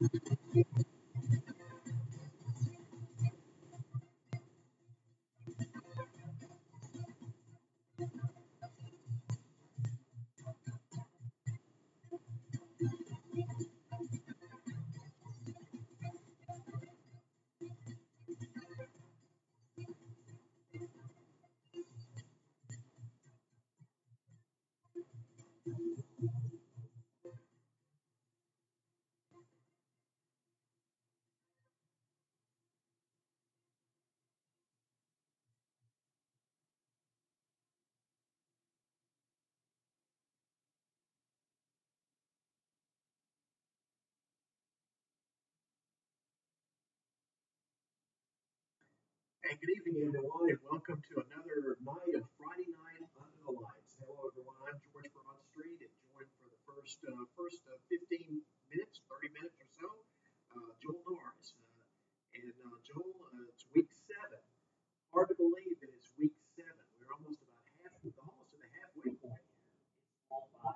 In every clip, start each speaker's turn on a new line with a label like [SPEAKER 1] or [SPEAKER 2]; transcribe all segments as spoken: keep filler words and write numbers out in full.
[SPEAKER 1] Hey, good evening, everyone, and welcome to another night of Friday Night Under the Lights. Hello, everyone. I'm George Broadstreet, and joined for the first uh, first uh, fifteen minutes, thirty minutes or so, uh, Joel Norris. Uh, and uh, Joel, uh, it's week seven. Hard to believe that it's week seven. We're almost about half, almost at the halfway point here. It's all by.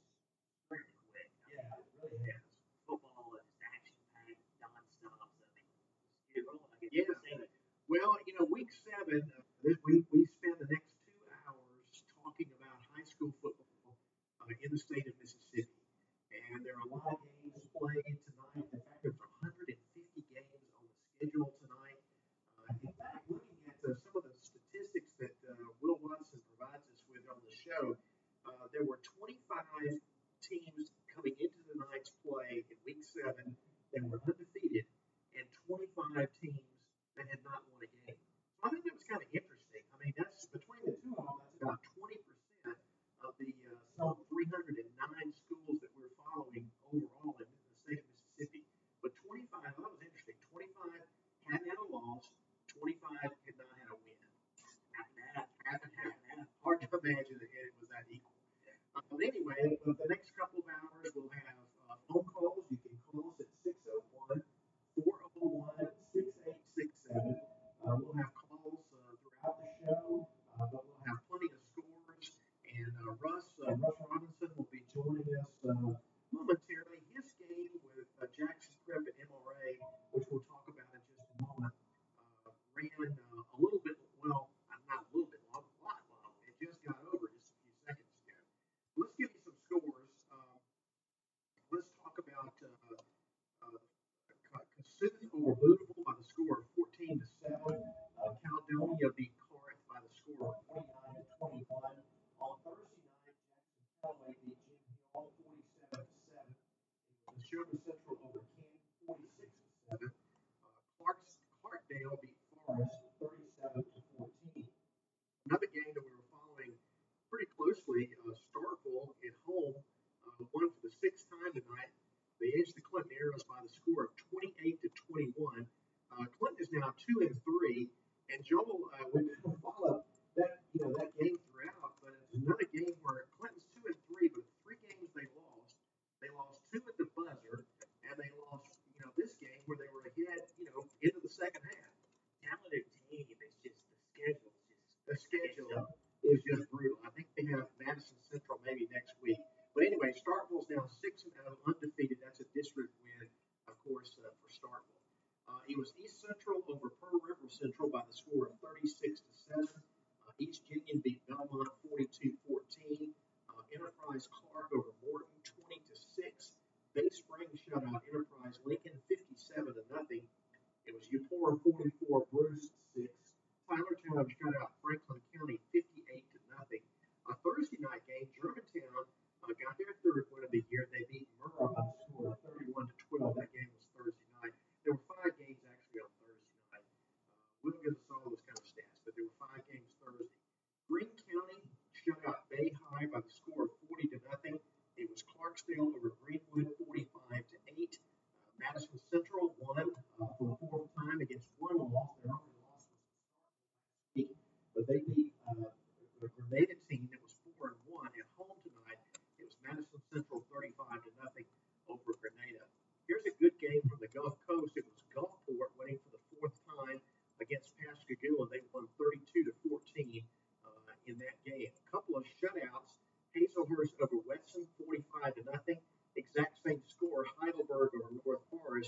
[SPEAKER 1] It's pretty quick. Yeah, it really has. Football is action-packed, nonstop. So I mean, get rolling. I guess. Yeah. Well, you know, week seven, uh, this week we spend the next two hours talking about high school football uh, in the state of Mississippi. And there are a lot of games played tonight. In fact, there's one hundred fifty games on the schedule tonight. Uh, in fact, looking at uh, some of the statistics that uh, Will Watson provides us with on the show, uh, there were twenty-five teams coming into tonight's play in week seven that were undefeated, and twenty-five teams that had not won a game. So I think that was kind of interesting. I mean, that's between the two of them, that's about twenty percent of the uh, some three hundred nine schools that we're following overall in the state of Mississippi. But twenty-five, that was interesting. twenty-five hadn't had a loss, twenty-five had not had a win. Half and half, half and half. Hard to imagine that it was that equal. Uh, but anyway, uh, the next couple of hours we'll have uh, phone calls. You can call us at six oh one, four oh one, six eight six seven. Uh, we'll have calls uh, throughout the show, uh, but we'll have plenty of scores. And uh, Russ, uh, Russ Robinson will be joining us uh, momentarily. His game with uh, Jackson Prep and M R A, which we'll talk about in just a moment, uh, ran uh, a little bit, well, uh, not a little bit long, a lot long. It just got over just a few seconds ago. Let's give you some scores. Um, let's talk about uh, uh, Kasuth over Boonville by the score of fourteen to seven. Uh, Caledonia beat Corinth by the score of forty-nine to twenty-one. On Thursday night, Jackson Callaway beat Jim Hill forty-seven to seven. It was Neshoba Central over Canton forty-six to seven. Uh, Clark's, Clarkdale beat Forest thirty-seven to fourteen. Another game that we were following pretty closely, uh, Starkville at home uh, won for the sixth time tonight. They edged the Clinton Arrows by the score of twenty-eight to twenty-one. Uh, Clinton is now two and three, and Joel, uh, we followed that you know that game throughout. But it's another game where Clinton's two and three, but three games they lost. They lost two at the buzzer, and they lost you know this game where they were ahead you know into the second half. Talented team. It's just the schedule. The schedule is just brutal. I think they have Madison Central maybe next week. But anyway, Starkville's now six and oh, undefeated. That's a district win, of course, uh, for Starkville. Uh, it was East Central over Pearl River Central by the score of thirty-six to seven. Uh, East Union beat Belmont forty-two fourteen. Uh, Enterprise Clark over Morton twenty to six. Bay Springs shut out Enterprise Lincoln fifty-seven to nothing. It was Eupora forty-four, Bruce six. Tylertown shut out Franklin County fifty-eight to nothing. A Thursday night game, Germantown uh, got their third win of the year. They beat Murrah by the score of thirty-one to twelve. That game was Thursday night. There were five games actually on Thursday night. Uh, we'll give us all those kind of stats, but there were five games Thursday. Green County shut out Bay High by the score of forty to nothing. It was Clarksdale over Greenwood forty-five to eight. Uh, Madison Central won uh, for the fourth time against one loss. Their only loss was week, but they beat uh, the Grenada team that was four and one at home tonight. It was Madison Central thirty-five to nothing over Grenada. Here's a good game from the Gulf Coast. It was Gulfport winning for the fourth time against Pascagoula. They won thirty-two to fourteen uh, in that game. A couple of shutouts. Hazelhurst over Weston forty-five to nothing. Exact same score. Heidelberg over North Forest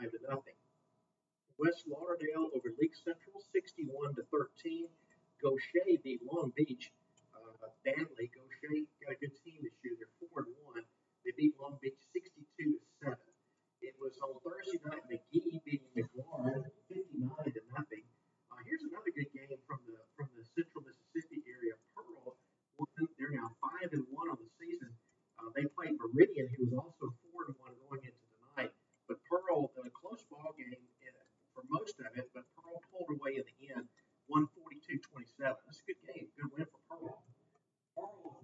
[SPEAKER 1] five to nothing. West Lauderdale over Leake Central, sixty-one to thirteen. Gaucher beat Long Beach uh, badly. Gaucher got a good team this year. They're four and one. They beat Long Beach sixty-two to seven. It was on Thursday night. McGee beating McLaurin fifty-nine to nothing. Uh, here's another good game from the from the Central Mississippi area. Pearl won. They're now five and one on the season. Uh, they played Meridian, who was also four and one going into the night. But Pearl, a close ball game uh, for most of it, but Pearl pulled away in the end, one forty-two twenty-seven. That's a good game, good win for Pearl. Pearl,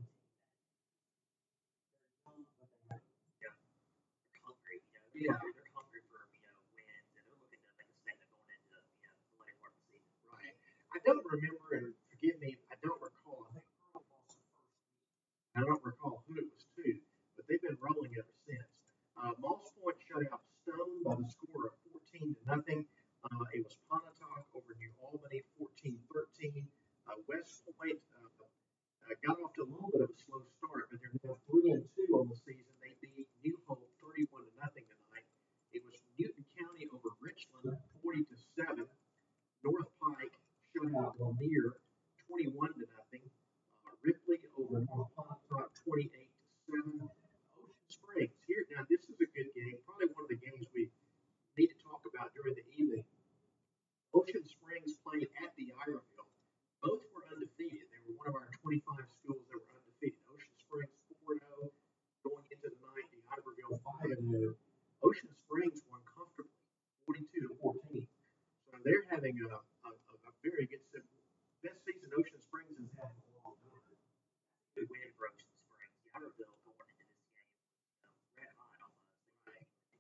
[SPEAKER 1] yeah,
[SPEAKER 2] hungry, you know, they're
[SPEAKER 1] yeah,
[SPEAKER 2] hungry, they're hungry for, you know, wins, and they're looking to make a statement going into the, you know, the later part of the season.
[SPEAKER 1] right. I don't remember, and forgive me, I don't recall. I think Pearl lost the first week. I don't recall who it was to, but they've been rolling ever since. Uh, Moss Point shut out Stone by the score of fourteen to nothing. Uh, it was Pontotoc over New Albany, fourteen thirteen. Uh, West Point uh, uh, got off to a little bit of a slow start, but they're now three and two on the season. They beat New Hope thirty-one to nothing tonight. It was Newton County over Richland, forty to seven. North Pike shut out Lanier, twenty-one to nothing. Uh, Ripley over North Pontotoc, twenty-eight to seven. Ocean Springs here now. This is a good game. Probably one of the games we need to talk about during the evening. Ocean Springs played at the Iberville. Both were undefeated. They were one of our twenty-five schools that were undefeated. Ocean Springs four and oh going into the night. The Iberville five and oh. Ocean Springs won comfortably, forty-two to fourteen. So they're having a, a, a very good season. Best season Ocean Springs has had in a long time.
[SPEAKER 2] Good win for Ocean Springs. The Iberville going into this game was, you know, red hot almost. They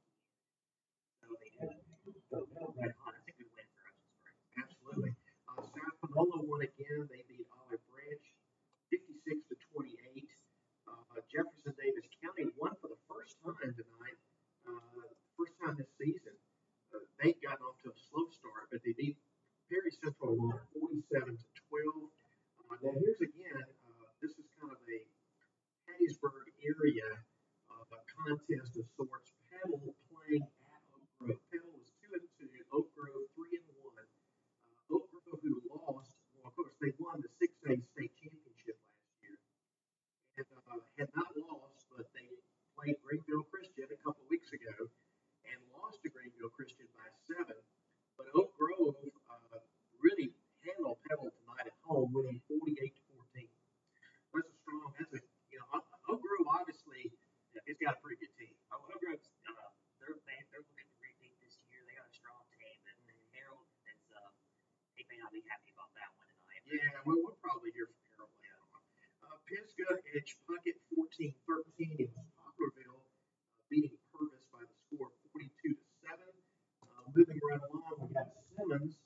[SPEAKER 2] were taking it. So they did. Red hot. That's a good win for Ocean Springs.
[SPEAKER 1] Absolutely. Uh, South Panola won again. They beat Olive Branch fifty-six to twenty-eight. Uh, Jefferson Davis County won for the first time tonight. Uh, first time this season. Uh, they've gotten off to a slow start, but they beat Perry Central won forty-seven to twelve. Uh, now here's again. Uh, this is kind of a Hattiesburg area uh, contest of sorts. Pebble playing at Oak Grove. Pebble was two and two. Oak Grove three and one. Uh, Oak Grove, who lost, well, of course, they won the six A state championship last year, and uh, had not lost, but they played Greenville Christian a couple of weeks ago and lost to Greenville Christian by seven. But Oak Grove uh, really handled Pebble tonight at home, winning forty-eight to fourteen. That's a strong. That's a you know Oak Grove obviously it's got a pretty good team.
[SPEAKER 2] Oh, Oak Grove's, uh, they're, they, they're looking to repeat this year. They got a strong team, and, and Harold is, uh, he may not be happy about that one tonight.
[SPEAKER 1] Yeah, well, we'll probably hear from Harold later on. Uh, Pisgah edged Puckett fourteen thirteen. It was Poplarville uh, beating Purvis by the score of forty-two to seven. Uh, moving right along, we got Simmons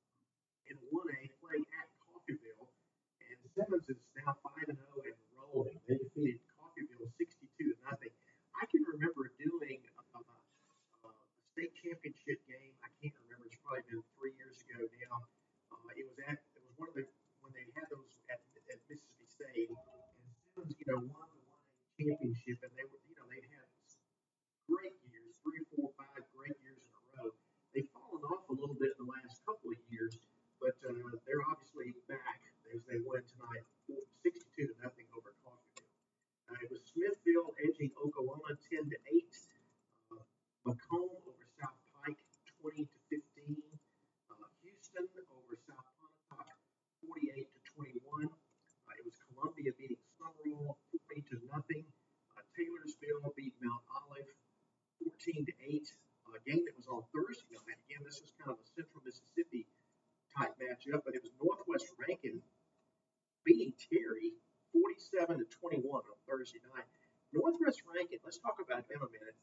[SPEAKER 1] in one A playing at Coffeyville, and Simmons is now five and oh and rolling. They defeated Coffeyville sixty-two to nothing. I can remember doing uh, uh, a state championship game. I can't remember. It's probably been three years ago now. Uh, it was at it was one of the when they had those at, at Mississippi State, and Simmons, you know, won the one A championship, and they were, you know, they'd had great years, three, four, five great years in a row. They've fallen off a little bit in the last couple of years, but uh, they're obviously back as they win tonight, sixty-two to nothing over Coffeyville. Uh, it was Smithville edging Oklahoma ten to eight. Uh, Macomb over South Pike twenty to fifteen. Uh, Houston over South Pontotoc forty-eight to twenty-one. Uh, it was Columbia beating Summerall forty to nothing. Uh, Taylorsville beat Mount Olive fourteen to eight. A game that was on Thursday night. Again, this is kind of a Central Mississippi type matchup, but it was Northwest Rankin beating Terry forty-seven to twenty-one on Thursday night. Northwest Rankin, let's talk about them a minute.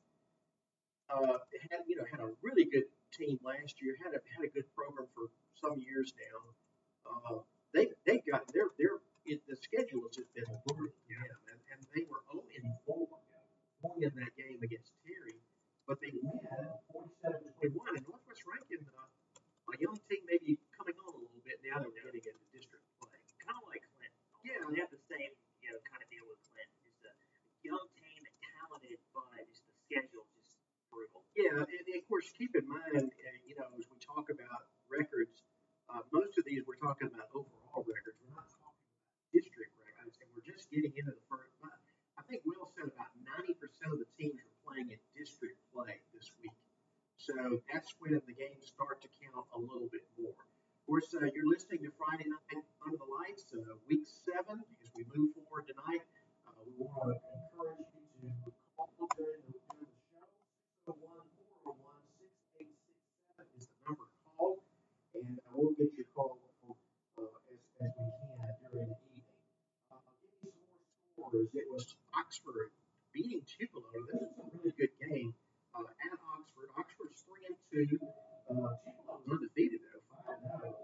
[SPEAKER 1] Uh, had you know had a really good team last year. Had a had a good program for some years now. Uh, they they got their their it, the schedule has just been brutal to them, and, and they were zero and four going in that game against Terry, but they win forty-seven to twenty-one. And Northwest Rankin, uh, a young team maybe coming on a little bit now that they're getting into district play.
[SPEAKER 2] Kind of like Clinton.
[SPEAKER 1] Yeah,
[SPEAKER 2] they have the same, you know, kind of deal with Clinton. Just a young team and talented, but just the schedule just brutal.
[SPEAKER 1] Yeah, and of course, keep in mind mind, uh, you know, as we talk about records, uh, most of these we're talking about overall records. We're not talking about district records, and we're just getting into the first. I think Will said about ninety percent of the teams are playing in district play this week. So that's when the games start to count a little bit more. Of course, uh, you're listening to Friday Night Under the Lights, uh, week seven. As we move forward tonight, uh, we want to encourage you to call during the, during the show. six oh one, four oh one, six eight six seven is the number to call, and uh, we'll get your call uh, as, as we can during the evening. Uh, I'll give you some more scores. It was Oxford beating Tupelo. This is a really good game. Uh, at Oxford. Oxford's three and two. Uh, Tupelo was undefeated though, five and zero.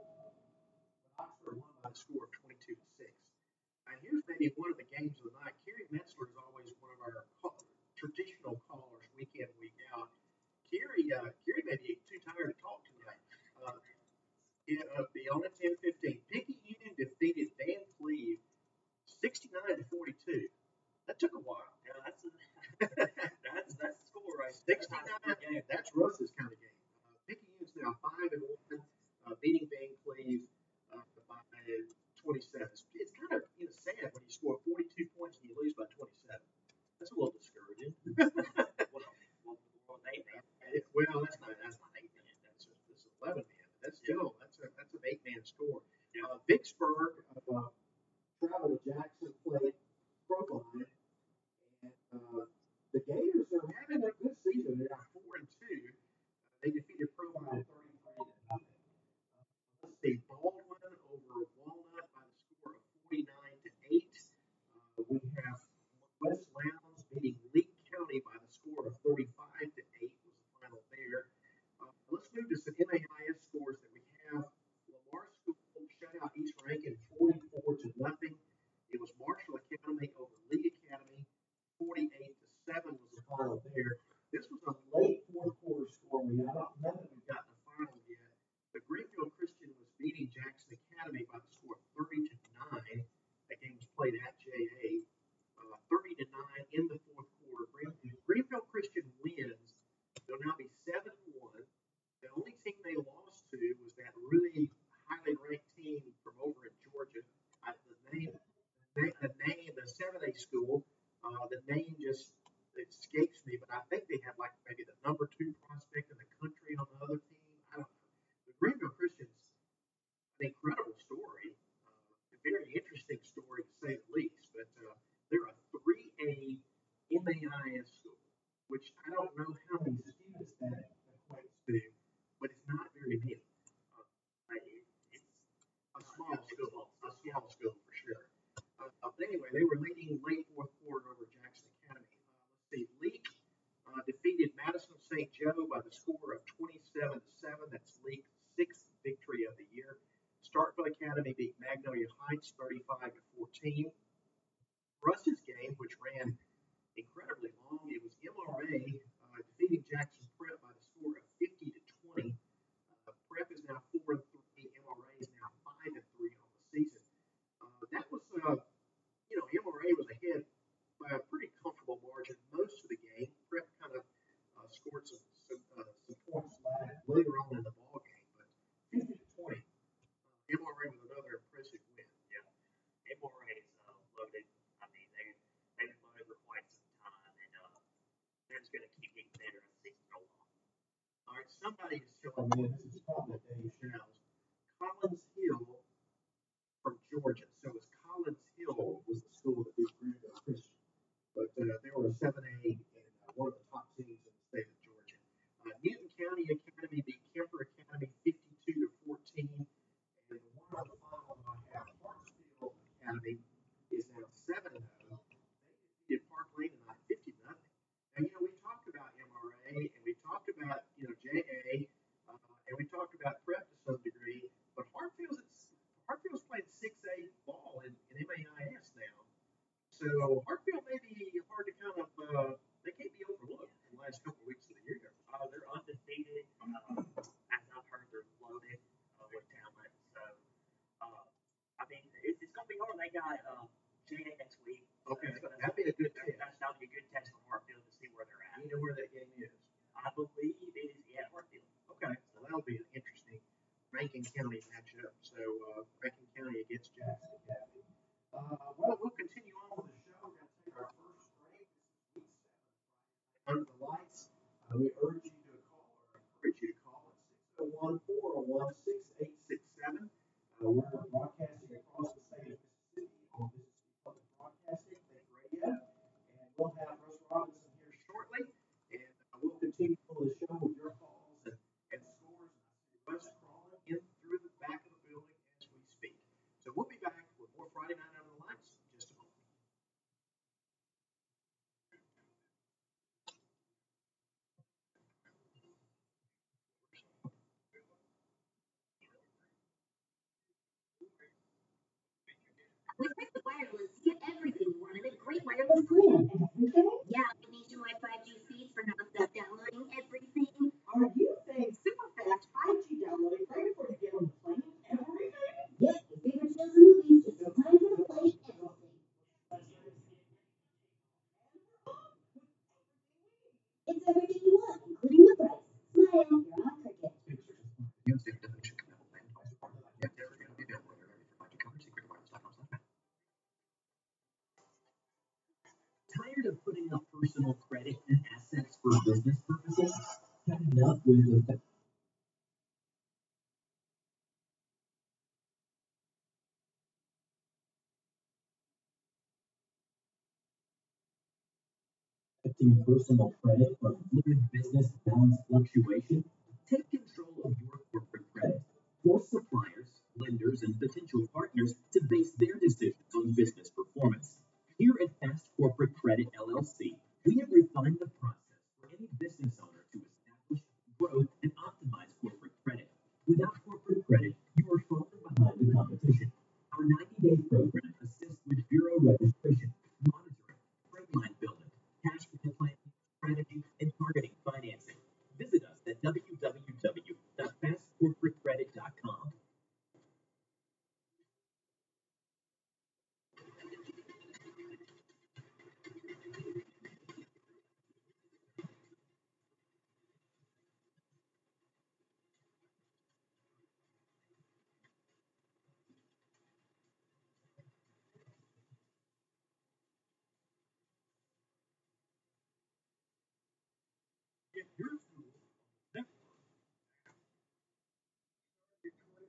[SPEAKER 1] But Oxford won by the score of twenty-two to six. And here's maybe one of the games of the night. Kerry Metzler is always one of our call, traditional callers, week in week out. Kerry, uh, Kerry may be too tired to talk tonight. Uh, it, uh, beyond at ten fifteen, Pickett Union defeated Van Cleve sixty-nine to forty-two. That took a while.
[SPEAKER 2] Yeah, that's a, that's that's the score right.
[SPEAKER 1] sixty-nine. That's Russ's kind of game. Uh, Pickett Union's now five and one, uh, beating Van Cleve uh, by twenty-seven. It's, it's kind of you know sad when you score forty-two points and you lose by twenty-seven. That's a little discouraging.
[SPEAKER 2] well, well, well, eight man.
[SPEAKER 1] Well, that's not that's not eight man. That's just this eleven man. That's still that's a that's an eight man score.
[SPEAKER 2] Yeah.
[SPEAKER 1] Uh, Vicksburg uh, traveled to Jackson, played Brookline. And uh, the Gators are having a good season. They're now four and two. Uh, they defeated Provine thirty-three to nothing. Uh, let's see, Baldwin over Walnut by the score of forty-nine to eight. Uh, we have West Lowndes beating Lee County by the score of thirty-five to eight was the final there. Uh, let's move to some M A I S scores that we have. Lamar School shut out East Rankin forty-four to nothing. It was Marshall Academy over Lee Academy. forty-eight to seven was the final there. This was a late fourth quarter score. We I don't know that we've gotten the final yet. But Greenfield Christian was beating Jackson Academy by the score of thirty to nine. That game was played at J A. Uh, thirty to nine in the fourth quarter. Greenfield, Greenfield Christian wins. They'll now be seven and one. The only team they lost to was that really highly ranked team from over in Georgia. I, the name, the, the name, the seven A school. Uh, the name just escapes me, but I think they had like maybe the number two prospect in the country on the other team. I don't know. The Greenville Christians, an incredible story, uh, a very interesting story to say the least. But uh, they're a three A M A I S school, which I don't know how many students that equates to, but it's not very many. Uh, it's a small school, a small school for sure. Uh, but anyway, they were leading late fourth quarter over Jackson Academy. Uh, let's see, Leake uh, defeated Madison Saint Joe by the score of twenty-seven to seven. That's Leake's sixth victory of the year. Starkville Academy beat Magnolia Heights thirty-five to fourteen. Russ's game, which ran incredibly long, it was M R A uh, defeating Jackson Prep by the score of fifty to twenty. Uh, Prep is now four and three. M R A is now five and three on the season. Uh, that was, uh, you know, M R A was ahead by a pretty comfortable margin most of the game. Prep kind of uh, scored some some, uh, some points later on in the ball game, but fifty to twenty. Uh, M R A with another impressive win.
[SPEAKER 2] Yeah, M R A is uh, loaded. I mean, they they've been loaded for quite some time, and uh, they're just going to keep getting better as the season goes on.
[SPEAKER 1] All right, somebody is telling me, and this is probably Dave Showers, Collins Hill from Georgia. So it was Collins Hill was the school that beat Greenville Christian. But uh, they were a seven A and uh, one of the top teams in the state of Georgia. Uh, Newton County Academy beat Kemper Academy fifty-two to fourteen. And the one on the final I have, Hartsfield Academy is now seven and oh. They defeated Park Lane tonight fifty to nothing. Now, you know, we talked about M R A and we talked about, you know, J A uh, and we talked about Prep to some degree, but Hartfield's Hartfield's playing six A ball in, in M A I S now. So Hartfield may be hard to kind of, uh, they can't be overlooked in the last couple of weeks of the year.
[SPEAKER 2] Uh, they're undefeated. Uh, as I've heard, they're loaded uh, with talent. So, uh, I mean, it's, it's going to be hard. They got uh, J A next week.
[SPEAKER 1] Okay,
[SPEAKER 2] so gonna,
[SPEAKER 1] that'd be a good test.
[SPEAKER 2] That's, that'll be a good test for Hartfield to see where they're at.
[SPEAKER 1] You know where that game is?
[SPEAKER 2] I believe it is at Hartfield.
[SPEAKER 1] Rankin County matchup. So uh, Rankin County against Jackson Academy. Uh, well, we'll continue on with the show. We're going to take our first break. This is week seven Under the Lights. Uh, we urge you to call, or encourage you to call at six oh one, four oh one, six eight six seven. Uh, we're broadcasting across the state of Mississippi on Mississippi Public Broadcasting, Think Radio. And we'll have Russ Robinson here shortly. And uh, we'll continue on the show with your calls and, and scores. And I see Russ crawling in through the back of the building as we speak. So we'll be back with more Friday Night Under the Lights in just a moment.
[SPEAKER 3] With Fixit Wireless, get everything you want in a great wireless plan. Everything? Yeah, nationwide five G speeds for nonstop downloading everything. Are you saying super fast five G downloading right before you get on the plane? Everything? Yep, your favorite shows and movies, just in time for the plane, everything. It's everything you want, including the price. Smile, you're on Cricket.
[SPEAKER 2] Tired of putting up personal credit and assets for business purposes? Had enough with the affecting personal credit from fluid business balance fluctuation? Take control of your corporate credit. Force suppliers, lenders, and potential partners to base their decisions on business performance. Here at Fast Corporate Credit L L C, we have refined the process for any business owner to establish, grow, and optimize corporate credit. Without corporate credit, you are falling behind the competition. Our ninety-day program assists with bureau registration, monitoring, trade line building, cash flow planning, strategy, and targeting financing. Visit us at w w w dot fast corporate credit dot com.
[SPEAKER 1] Get your school on the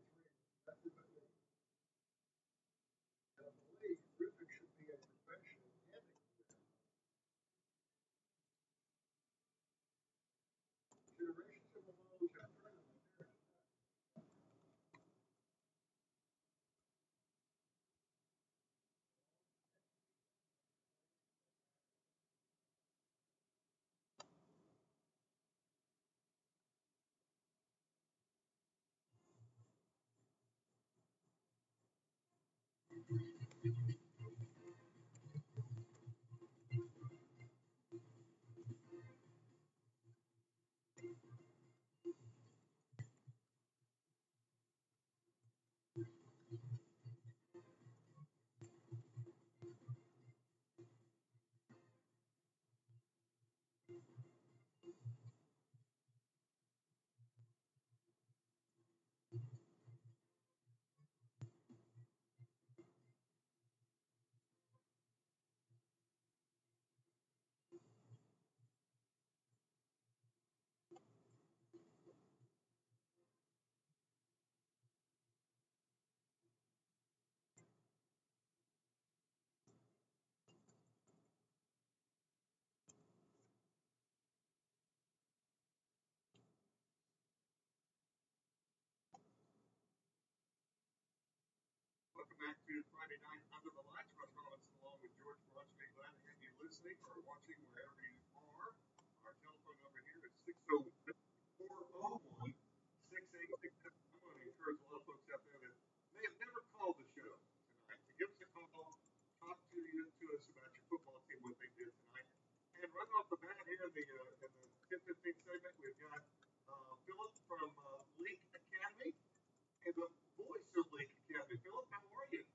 [SPEAKER 1] Welcome back to Friday Night Under the Lights. Russ Robinson along with George Brodsky. Glad to have you listening or watching wherever you are. Our telephone number here is six oh one, four oh one, six eight six seven. I'm going to encourage a lot of folks out there that may have never called the show tonight to give us a call, talk to you to us about your football team, what they did tonight. And right off the bat here in the uh, in the ten fifteen segment, we've got uh, Philip from uh, Link Academy and the voice of Link Academy. Philip, how are you?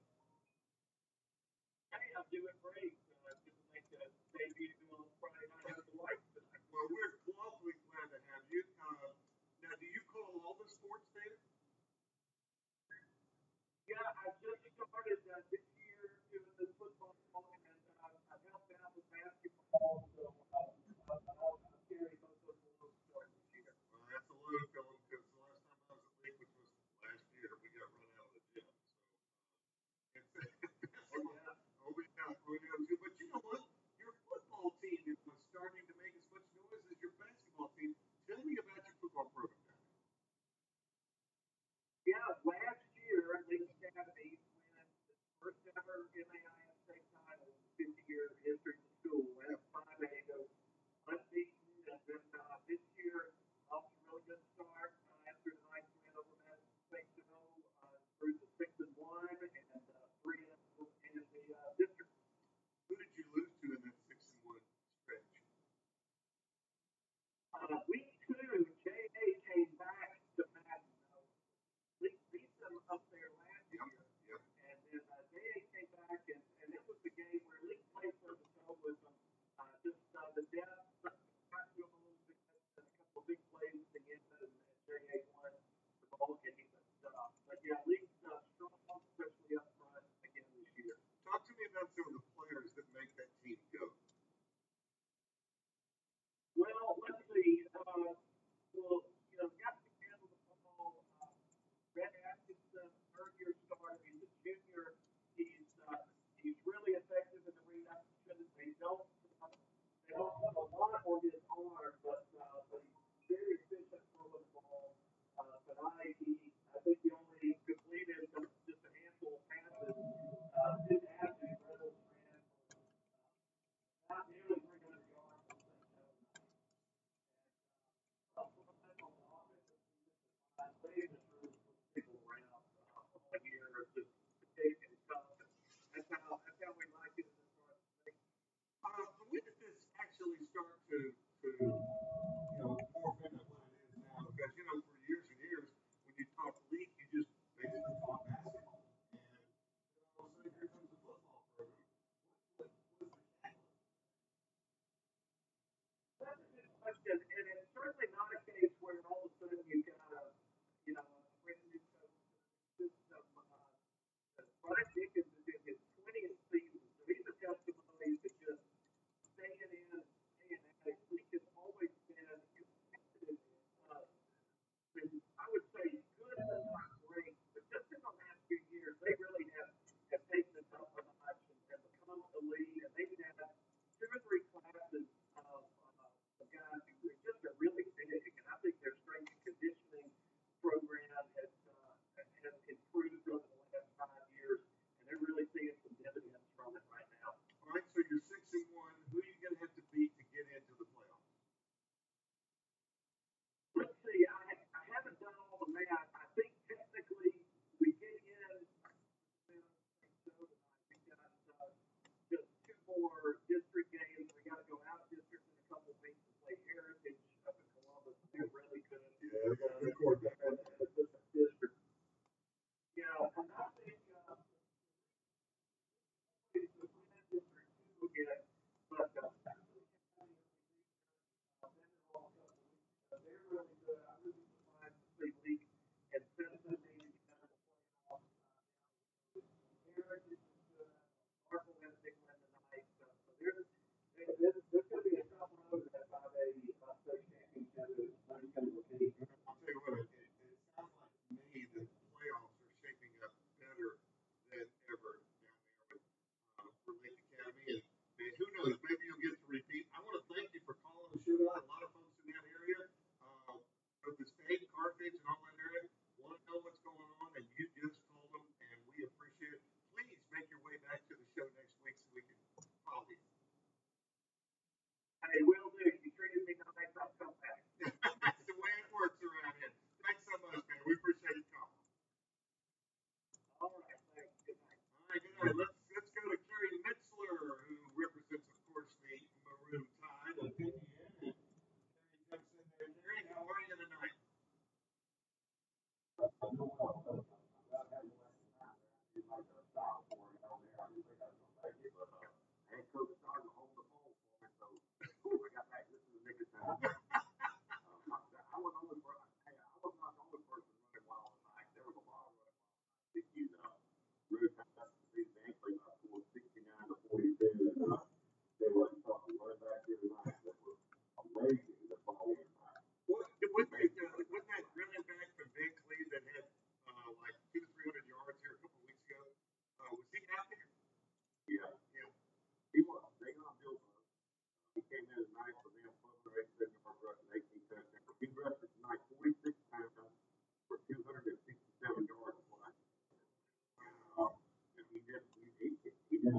[SPEAKER 4] Hey, I'm doing great. Uh, just to make the debut on Friday Night Under the Lights tonight.
[SPEAKER 1] Well, we're awfully glad to have you. Uh, now, do you call all the sports there?
[SPEAKER 4] Yeah, I just started uh, this year doing this football, and uh, I've helped out with basketball, so uh, I'll, I'll carry both of those a little start this year.
[SPEAKER 1] Well, that's a load filling because the last time I was at Lake, which was last year, we got run out of the gym. So uh, it's
[SPEAKER 4] Oh, yeah.
[SPEAKER 1] oh yeah, we know too. But you know what? Your football team is was starting to make as much noise as your basketball team. Tell me about your football program.
[SPEAKER 4] Yeah, last year, Lake Academy won the first ever M A I S state title in fifty-year history of the school. Went five A, goes unbeaten, and then uh, this year, off to a really good start uh, after the nice win over Madison St. Joe, uh, through the six and one and uh, three and in the uh, district.
[SPEAKER 1] Who did you lose to in that six and one stretch?
[SPEAKER 4] Uh, week two, J A came back to Madison. Uh, Lee beat them up there last
[SPEAKER 1] Yep,
[SPEAKER 4] year.
[SPEAKER 1] yep.
[SPEAKER 4] And then uh, J A came back, and, and it was the game where Lee played for the toe with them. Uh, just uh, the depth, got to him a little bit, and a couple of big plays at the end, and, and J A won the ball game. But, uh, but yeah, Lee's uh, strong, especially up front again this year.
[SPEAKER 1] Talk to me about some of the players that make that team go.
[SPEAKER 4] Well, let's see. Uh, well, you know, got to handle the football. Uh, Brett Atkinson, third year starter. He's a junior. He's uh, he's really effective in the read action. They don't uh, they don't put a lot on his arm, but uh, but he's very efficient throwing the ball. Uh, but I he I think he only completed uh, just a handful of passes. Uh, didn't have to. Reynolds ran for uh, not nearly three hundred yards. I think that was nice. Uh, on the offensive uh, Davis really put people around uh, all year, just big and tough. And that's how that's how we like it as far as the
[SPEAKER 1] Uh, when did this actually start to, to you know, morph into what it is now? Because, you know, for years and years, when you talk league, you just basically talk basketball. And then all of a sudden, here comes the football program. What, what was the catalyst?
[SPEAKER 4] That's a good question, and it's certainly not a case where all of a sudden you've got a, you know, a brand new coach system. Uh, Brian Dickens is in his twentieth season, so he's a testimony to just staying in, staying at it. League has always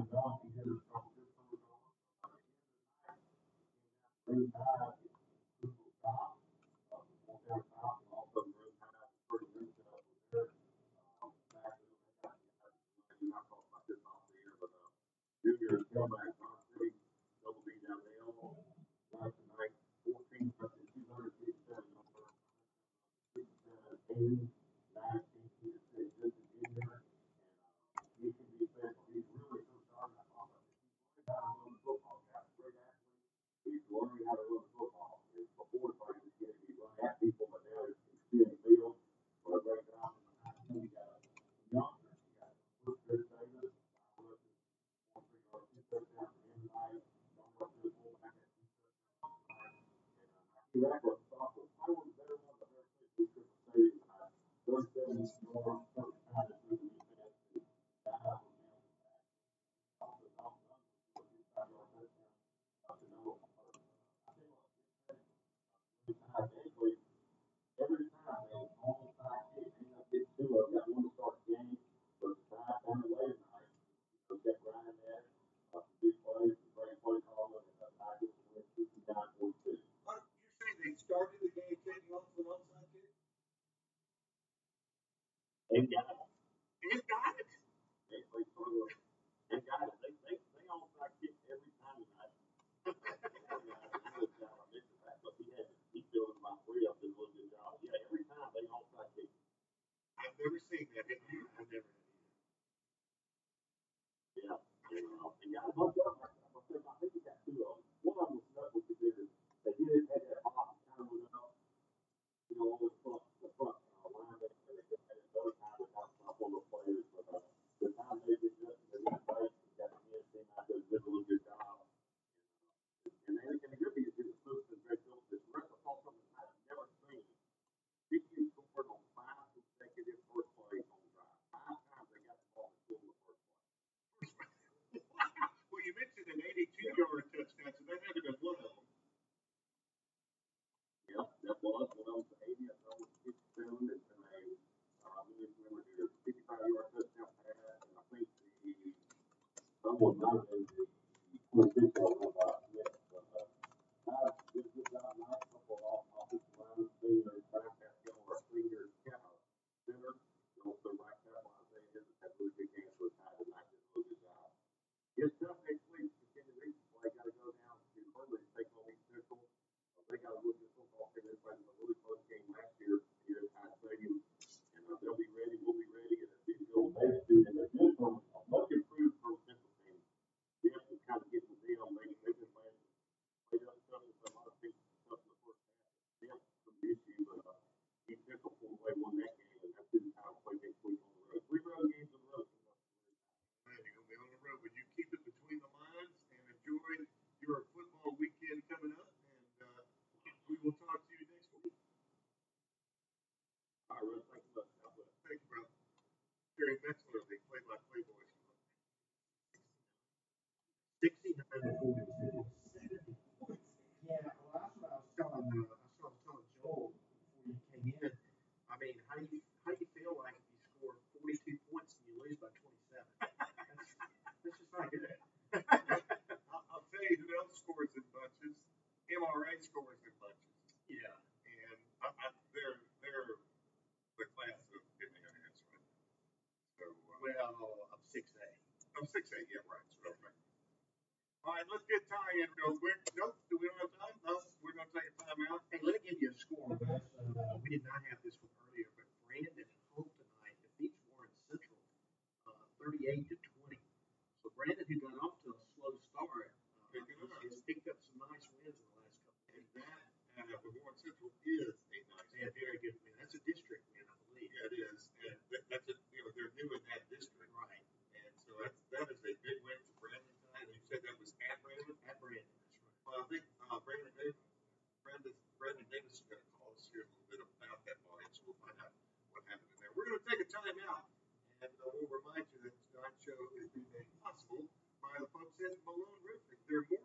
[SPEAKER 1] They're more